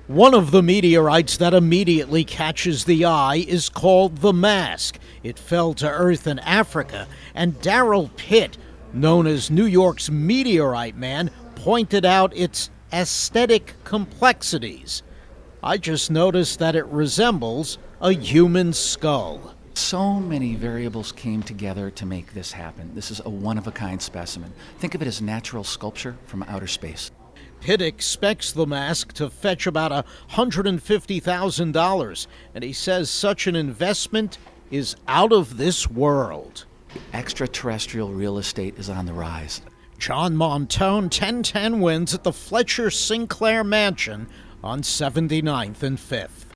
One of the meteorites that immediately catches the eye is called the Mask. It fell to Earth in Africa, and Daryl Pitt, known as New York's Meteorite Man, pointed out its aesthetic complexities. I just noticed that it resembles a human skull. So many variables came together to make this happen. This is a one-of-a-kind specimen. Think of it as natural sculpture from outer space. Pitt expects the Mask to fetch about $150,000, and he says such an investment is out of this world. Extraterrestrial real estate is on the rise. John Montone, 1010 wins at the Fletcher Sinclair Mansion on 79th and 5th.